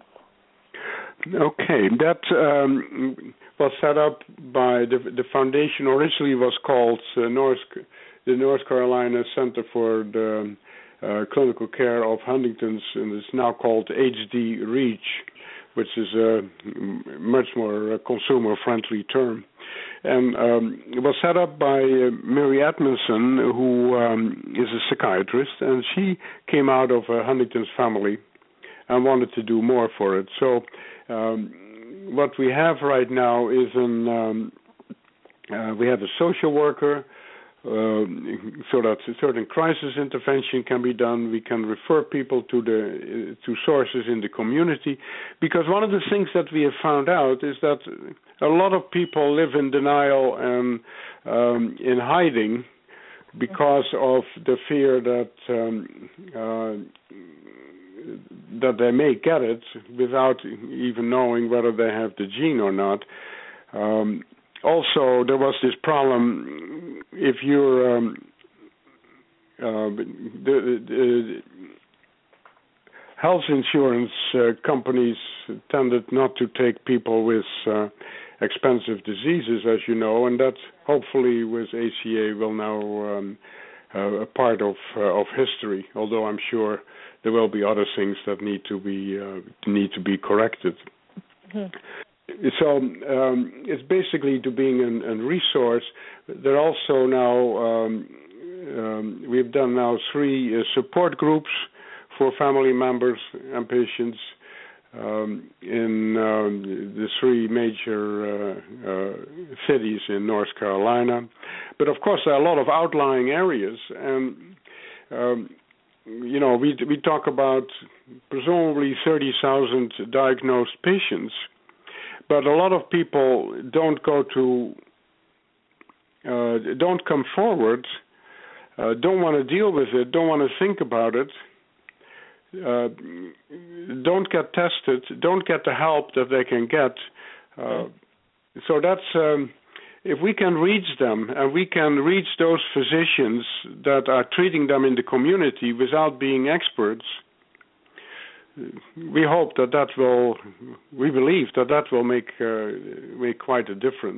Okay, that um, was set up by the, the foundation. Originally was called uh, North the North Carolina Center for the uh, Clinical Care of Huntington's, and it's now called H D REACH, which is a much more consumer-friendly term. And um, it was set up by uh, Mary Edmondson, who um, is a psychiatrist, and she came out of a Huntington's family and wanted to do more for it. So um, what we have right now is an, um, uh, we have a social worker, Uh, so that certain crisis intervention can be done. We can refer people to the uh, to sources in the community, because one of the things that we have found out is that a lot of people live in denial and um, in hiding because of the fear that um, uh, that they may get it without even knowing whether they have the gene or not. Um, Also, there was this problem if you're um, uh, the, the health insurance uh, companies tended not to take people with uh, expensive diseases, as you know, and that hopefully with A C A will now um, uh, a part of uh, of history. Although I'm sure there will be other things that need to be uh, need to be corrected. Mm-hmm. so um, it's basically to being a, a resource. There are also now, um, um, we've done now three uh, support groups for family members and patients um, in um, the three major uh, uh, cities in North Carolina. But of course, there are a lot of outlying areas, and um, you know, we we talk about presumably thirty thousand diagnosed patients, but a lot of people don't go to, uh, don't come forward, uh, don't want to deal with it, don't want to think about it, uh, don't get tested, don't get the help that they can get. Uh, so that's, um, if we can reach them and we can reach those physicians that are treating them in the community without being experts, we hope that that will, we believe that that will make uh, make quite a difference.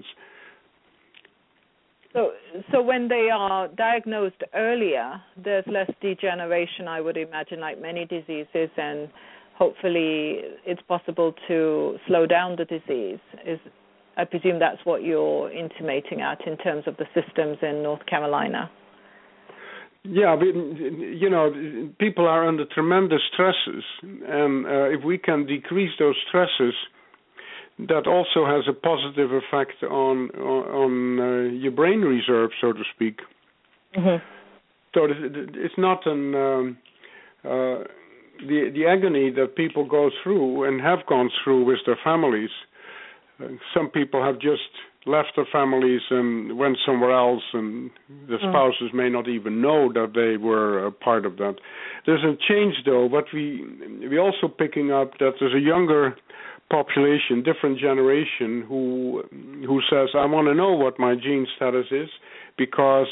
So, so when they are diagnosed earlier, there's less degeneration, I would imagine, like many diseases, and hopefully it's possible to slow down the disease. Is I presume that's what you're intimating at in terms of the systems in North Carolina. Yeah, but, you know, people are under tremendous stresses, and uh, if we can decrease those stresses, that also has a positive effect on on uh, your brain reserve, so to speak. Mm-hmm. So it's not an um, uh, the the agony that people go through and have gone through with their families. Uh, some people have just left their families and went somewhere else, and the spouses mm. may not even know that they were a part of that. There's a change, though. But we we also picking up that there's a younger population, different generation, who who says, I want to know what my gene status is because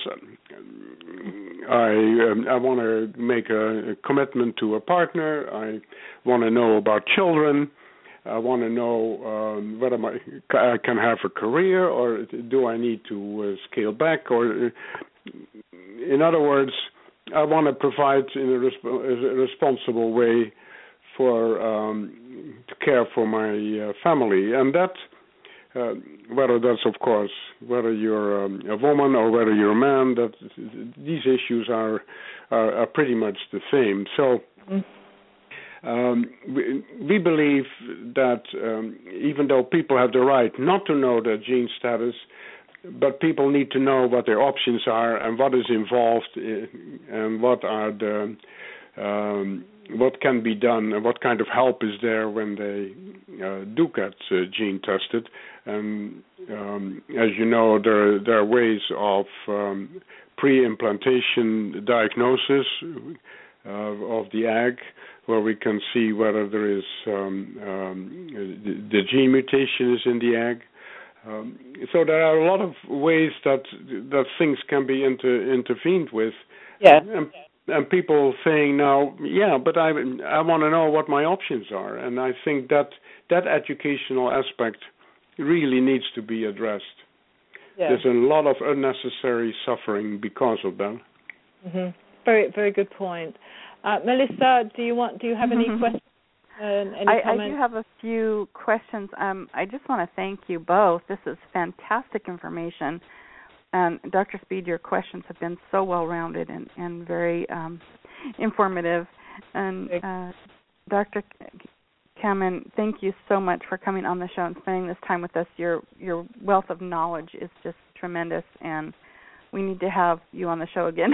I um, I want to make a, a commitment to a partner. I want to know about children. I want to know um, whether my, I can have a career, or do I need to uh, scale back? Or, in other words, I want to provide in a, resp- a responsible way for um, to care for my uh, family, and that uh, whether that's of course whether you're um, a woman or whether you're a man, that these issues are are, are pretty much the same. So. Mm. Um, we, we believe that um, even though people have the right not to know their gene status, but people need to know what their options are and what is involved in, and what are the um, what can be done and what kind of help is there when they uh, do get uh, gene tested. And um, as you know, there there are ways of um, pre-implantation diagnosis uh, of the egg, where we can see whether there is um, um, the, the gene mutation is in the egg. Um, so there are a lot of ways that that things can be inter, intervened with. Yeah. And, and people saying now, yeah, but I I want to know what my options are, and I think that that educational aspect really needs to be addressed. Yeah. There's a lot of unnecessary suffering because of that. Mm-hmm. Very very good point. Uh, Melissa, do you want? Do you have any questions? Uh, any I, I do have a few questions. Um, I just want to thank you both. This is fantastic information. And Doctor Speed, your questions have been so well-rounded and, and very um, informative. And uh, Doctor Kamen, thank you so much for coming on the show and spending this time with us. Your your wealth of knowledge is just tremendous, and we need to have you on the show again.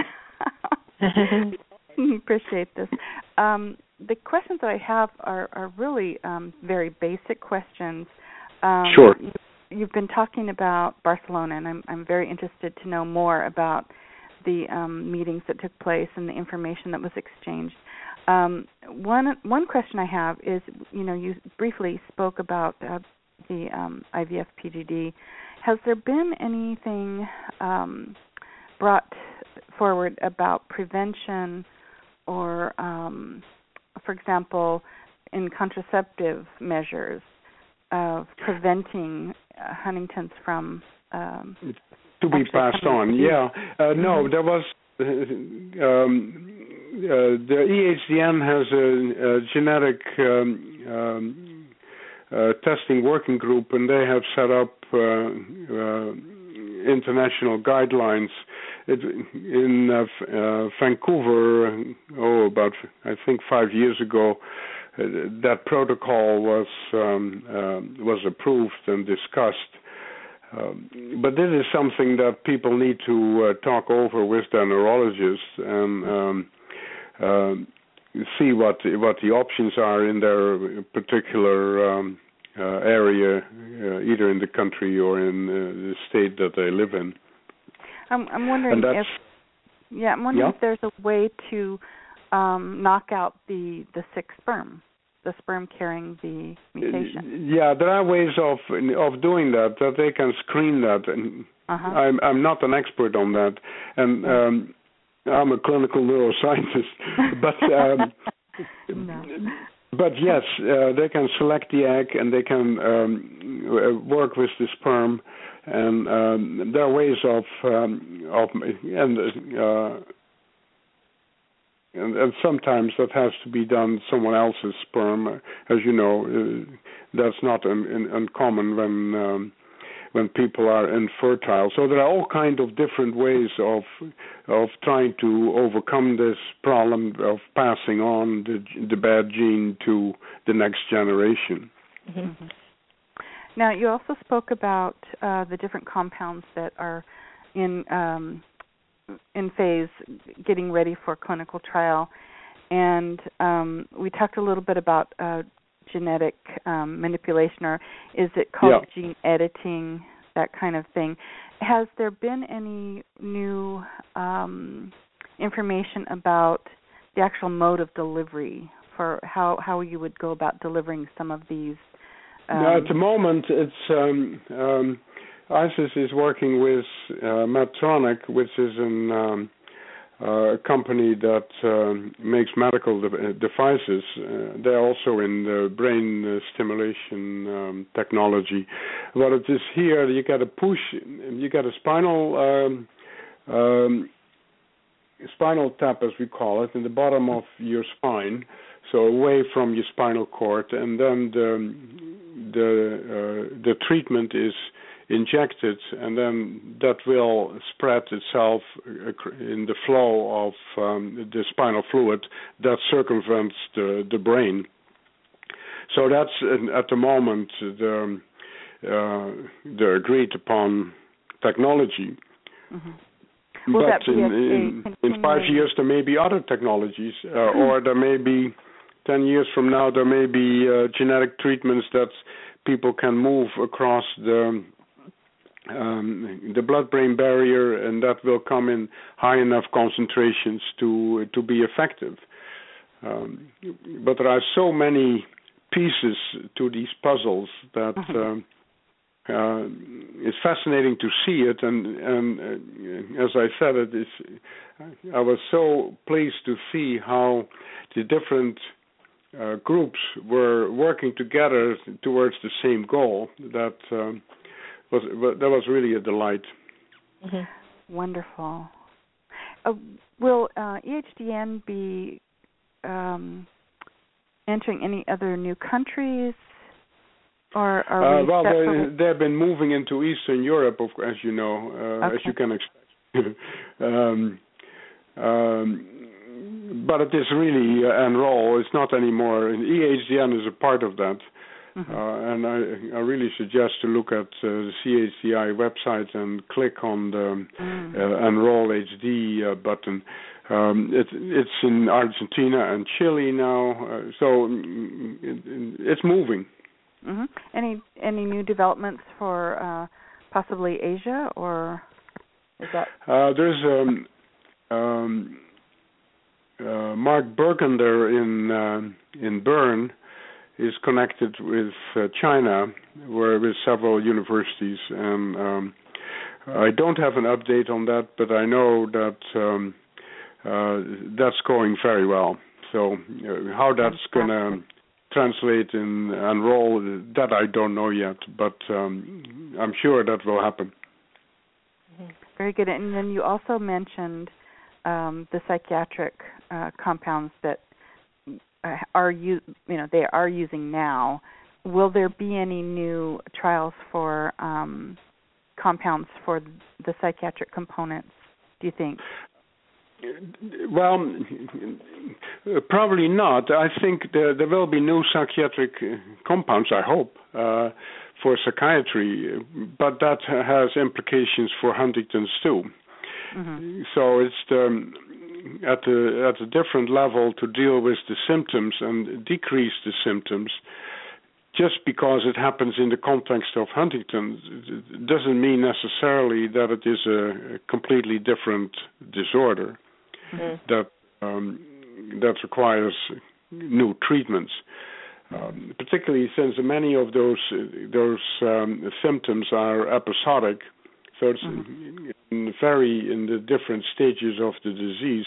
Appreciate this. Um, the questions that I have are, are really um, very basic questions. Um, sure. You, you've been talking about Barcelona, and I'm, I'm very interested to know more about the um, meetings that took place and the information that was exchanged. Um, one one question I have is, you know, you briefly spoke about uh, the um, I V F P G D. Has there been anything um, brought forward about prevention or, um, for example, in contraceptive measures of preventing uh, Huntington's from um, to be passed on? Yeah, uh, no, there was. Uh, um, uh, the E H D N has a, a genetic um, um, uh, testing working group, and they have set up uh, uh, international guidelines. It, in uh, uh, Vancouver, oh, about I think five years ago, uh, that protocol was um, uh, was approved and discussed. Um, but this is something that people need to uh, talk over with their neurologists and um, uh, see what what the options are in their particular um, uh, area, uh, either in the country or in uh, the state that they live in. I'm, I'm wondering if yeah, I'm wondering yeah? if there's a way to um, knock out the the sick sperm. The sperm carrying the mutation. Yeah, there are ways of of doing that. That they can screen that. And uh-huh. I'm I'm not an expert on that, and um, I'm a clinical neuroscientist. but um, no. but yes, uh, they can select the egg and they can um, work with the sperm, and um, there are ways of um, of and. Uh, And, and sometimes that has to be done someone else's sperm, as you know. Uh, that's not un, un, uncommon when um, when people are infertile. So there are all kinds of different ways of of trying to overcome this problem of passing on the, the bad gene to the next generation. Mm-hmm. Now, you also spoke about uh, the different compounds that are in um, in phase, getting ready for clinical trial, and um, we talked a little bit about uh, genetic um, manipulation, or is it called yeah. gene editing, that kind of thing. Has there been any new um, information about the actual mode of delivery, for how, how you would go about delivering some of these? Um, now, at the moment, it's um, um, ISIS is working with uh, Medtronic, which is an, um, uh, a company that um, makes medical de- devices. Uh, they're also in the brain uh, stimulation um, technology. What it is here, you get a push, you get a spinal um, um, spinal tap, as we call it, in the bottom of your spine, so away from your spinal cord, and then the the, uh, the treatment is injected, and then that will spread itself in the flow of um, the spinal fluid that circumvents the, the brain. So that's at the moment the, uh, the agreed upon technology. Mm-hmm. Will but in, in, in five years there may be other technologies, uh, mm-hmm. or there may be ten years from now there may be uh, genetic treatments that people can move across the Um, the blood-brain barrier, and that will come in high enough concentrations to to be effective. Um, but there are so many pieces to these puzzles that um, uh, it's fascinating to see it. And, and uh, as I said, it is. I was so pleased to see how the different uh, groups were working together towards the same goal. That. Um, Was, that was really a delight. Mm-hmm. Wonderful. Uh, will uh, E H D N be um, entering any other new countries, or are uh, we well, set they, for... they've been moving into Eastern Europe, of, as you know, uh, okay. as you can expect. um, um, but it is really uh, enroll. It's not anymore. E H D N is a part of that. Mm-hmm. Uh, and I, I really suggest to look at uh, the C H D I website and click on the mm. uh, Enroll H D uh, button. Um, it, it's in Argentina and Chile now, uh, so it, it's moving. Mm-hmm. Any any new developments for uh, possibly Asia, or is that? Uh, there's um, um, uh, Mark Burgunder in uh, in Bern. Is connected with uh, China, where with several universities, and um, I don't have an update on that, but I know that um, uh, that's going very well. So uh, how that's going to translate in enroll, that I don't know yet, but um, I'm sure that will happen. Very good. And then you also mentioned um, the psychiatric uh, compounds that are you you know they are using now will there be any new trials for um, compounds for the psychiatric components, do you think? Well, probably not. I think there, there will be new psychiatric compounds, I hope, uh, for psychiatry, but that has implications for Huntington's too. Mm-hmm. So it's the, at a at a different level to deal with the symptoms and decrease the symptoms. Just because it happens in the context of Huntington's doesn't mean necessarily that it is a completely different disorder mm-hmm. that um, that requires new treatments. Um, particularly since many of those those um, symptoms are episodic, so it's mm-hmm. in very in the different stages of the disease.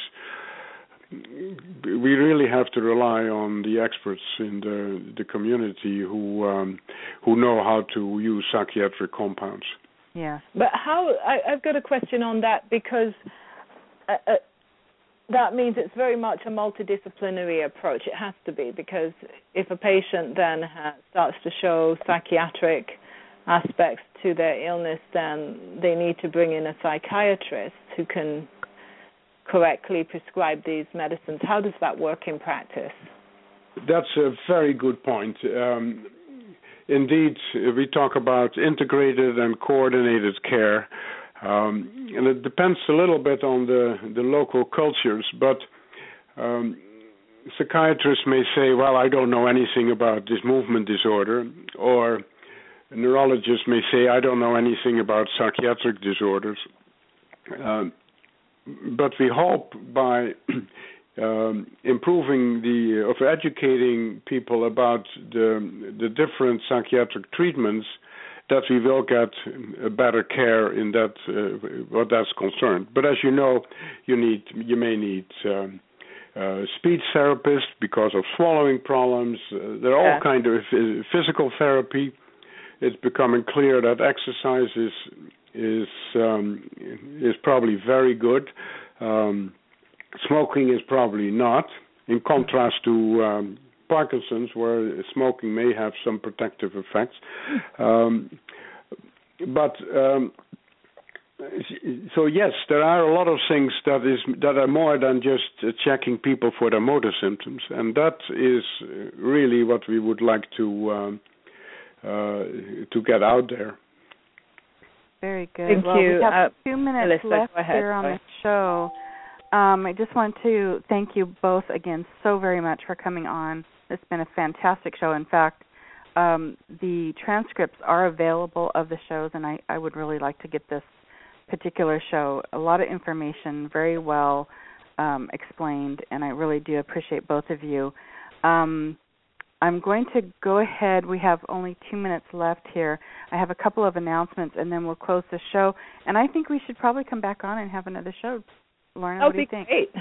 We really have to rely on the experts in the the community who um, who know how to use psychiatric compounds. Yeah, but how? I, I've got a question on that because uh, uh, that means it's very much a multidisciplinary approach. It has to be, because if a patient then has, starts to show psychiatric aspects to their illness, then they need to bring in a psychiatrist who can correctly prescribe these medicines. How does that work in practice? That's a very good point. Um, indeed, we talk about integrated and coordinated care, um, and it depends a little bit on the, the local cultures, but um, psychiatrists may say, well, I don't know anything about this movement disorder, or neurologists may say, I don't know anything about psychiatric disorders. Um, But we hope by um, improving the, of educating people about the the different psychiatric treatments, that we will get a better care in that uh, what that's concerned. But as you know, you need you may need um, uh, speech therapists because of swallowing problems. Uh, there are all yeah. kind of physical therapy. It's becoming clear that exercise is. is um, is probably very good. Um, smoking is probably not, in contrast to um, Parkinson's, where smoking may have some protective effects. Um, but um, so yes, there are a lot of things that is that are more than just uh, checking people for their motor symptoms, and that is really what we would like to um, uh, to get out there. Very good. Thank well, you. We have uh, two minutes Melissa, left here on the show. Um, I just want to thank you both again so very much for coming on. It's been a fantastic show. In fact, um, the transcripts are available of the shows, and I, I would really like to get this particular show. A lot of information, very well um, explained, and I really do appreciate both of you. Um, I'm going to go ahead. We have only two minutes left here. I have a couple of announcements, and then we'll close the show. And I think we should probably come back on and have another show. Lauren, that what do you think? Great.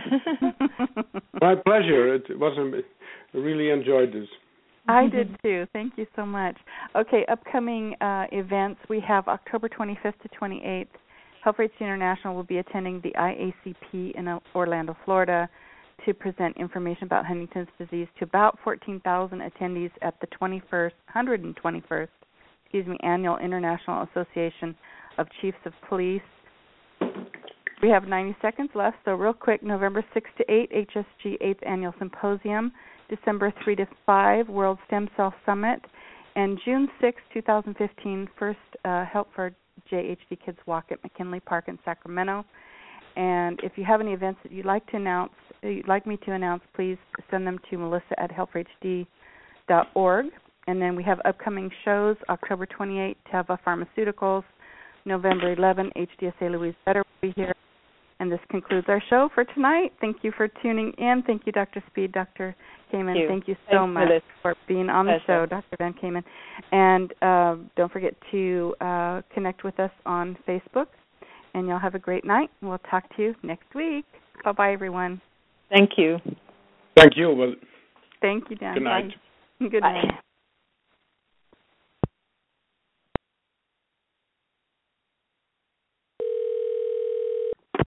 My pleasure. It was a, I really enjoyed this. I did too. Thank you so much. Okay, upcoming uh, events. We have October twenty-fifth to twenty-eighth. Health for H D International will be attending the I A C P in Orlando, Florida, to present information about Huntington's disease to about fourteen thousand attendees at the twenty-first, one hundred twenty-first, excuse me, Annual International Association of Chiefs of Police. We have ninety seconds left, so real quick, November sixth to eighth, H S G eighth Annual Symposium, December third to fifth, World Stem Cell Summit, and June sixth, twenty fifteen, first uh, Help for J H D Kids Walk at McKinley Park in Sacramento. And if you have any events that you'd like to announce, you'd like me to announce, please send them to melissa at help for h d dot org. And then we have upcoming shows, October twenty-eighth, Teva Pharmaceuticals, November eleventh, H D S A Louise Better will be here. And this concludes our show for tonight. Thank you for tuning in. Thank you, Doctor Speed, Doctor Kamen. Thank you, Thank you so Thanks much for, for being on the show, Doctor Van Kamen. And uh, don't forget to uh, connect with us on Facebook. And y'all have a great night. We'll talk to you next week. Bye-bye, everyone. Thank you. Thank you. Well, Thank you, Dan. good night. Bye. Good night. Bye.